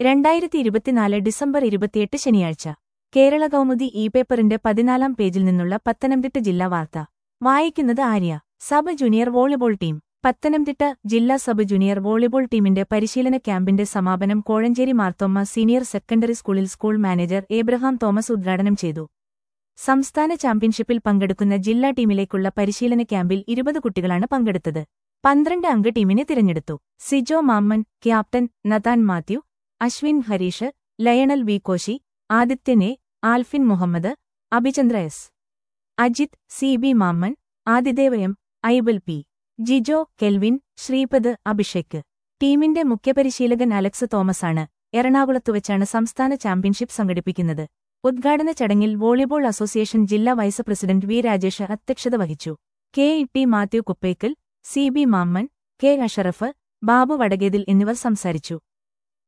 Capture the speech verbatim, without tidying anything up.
രണ്ടായിരത്തി ഇരുപത്തിനാല് ഡിസംബർ ഇരുപത്തിയെട്ട് ശനിയാഴ്ച കേരള കൗമുദി ഇ പേപ്പറിന്റെ പതിനാലാം പേജിൽ നിന്നുള്ള പത്തനംതിട്ട ജില്ലാ വാർത്ത വായിക്കുന്നത് Arya. Sub junior volleyball team. Pathanamthitta ജില്ലാ സബ് ജൂനിയർ വോളിബോൾ ടീമിന്റെ പരിശീലന ക്യാമ്പിന്റെ സമാപനം കോഴഞ്ചേരി മാർത്തോമ്മ സീനിയർ സെക്കൻഡറി സ്കൂളിൽ സ്കൂൾ മാനേജർ ഏബ്രഹാം തോമസ് ഉദ്ഘാടനം ചെയ്തു. സംസ്ഥാന ചാമ്പ്യൻഷിപ്പിൽ പങ്കെടുക്കുന്ന ജില്ലാ ടീമിലേക്കുള്ള പരിശീലന ക്യാമ്പിൽ ഇരുപത് കുട്ടികളാണ് പങ്കെടുത്തത്. പന്ത്രണ്ട് അംഗ ടീമിനെ തിരഞ്ഞെടുത്തു. Sijo Mammen captain, Nathan Mathew, Ashwin Harish, Lionel V Koshy, Adithyan A, Alphin Muhammad, Abhichandra S, Ajith, C B Mammen, Adidev M, Aibal P, Jijo, Kelvin, Sreepad, Abhishek. ടീമിന്റെ മുഖ്യപരിശീലകൻ അലക്സ് തോമസാണ്. എറണാകുളത്തുവച്ചാണ് സംസ്ഥാന ചാമ്പ്യൻഷിപ്പ് സംഘടിപ്പിക്കുന്നത്. ഉദ്ഘാടന ചടങ്ങിൽ വോളിബോൾ അസോസിയേഷൻ ജില്ലാ വൈസ് പ്രസിഡന്റ് വി രാജേഷ് അധ്യക്ഷത വഹിച്ചു. K E T Mathew Kuppekkal, C B Mammen, K Ashraf, Babu Vadagethil എന്നിവർ സംസാരിച്ചു.